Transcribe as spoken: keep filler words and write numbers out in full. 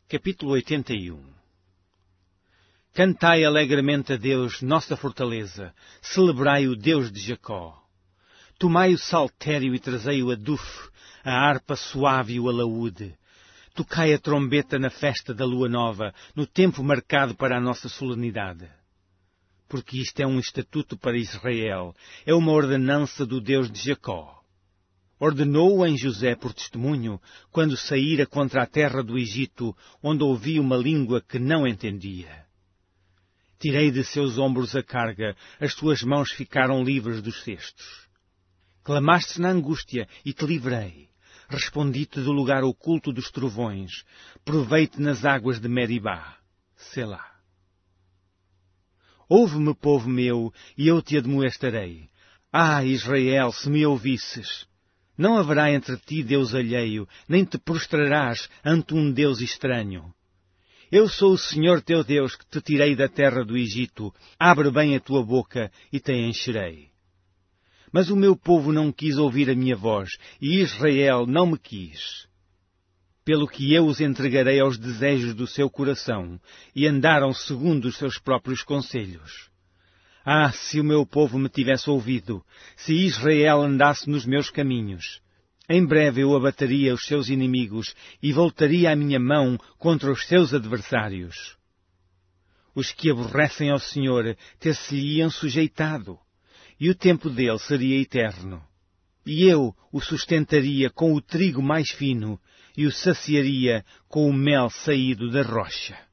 Capítulo oitenta e um. Cantai alegremente a Deus, nossa fortaleza. Celebrai o Deus de Jacó. Tomai o saltério e trazei o adufe, a harpa suave e o alaúde. Tocai a trombeta na festa da lua nova, no tempo marcado para a nossa solenidade. Porque isto é um estatuto para Israel, é uma ordenança do Deus de Jacó. Ordenou-o em José por testemunho, quando saíra contra a terra do Egito, onde ouvi uma língua que não entendia. Tirei de seus ombros a carga, as tuas mãos ficaram livres dos cestos. Clamaste na angústia e te livrei. Respondi-te do lugar oculto dos trovões. Provei-te nas águas de Meribá. Selá. Ouve-me, povo meu, e eu te admoestarei. Ah, Israel, se me ouvisses! Não haverá entre ti Deus alheio, nem te prostrarás ante um Deus estranho. Eu sou o Senhor teu Deus, que te tirei da terra do Egito. Abre bem a tua boca e te encherei. Mas o meu povo não quis ouvir a minha voz, e Israel não me quis. Pelo que eu os entregarei aos desejos do seu coração, e andaram segundo os seus próprios conselhos. Ah, se o meu povo me tivesse ouvido, se Israel andasse nos meus caminhos! Em breve eu abateria os seus inimigos e voltaria a minha mão contra os seus adversários. Os que aborrecem ao Senhor ter-se-lhe-iam sujeitado, e o tempo dele seria eterno. E eu o sustentaria com o trigo mais fino e o saciaria com o mel saído da rocha.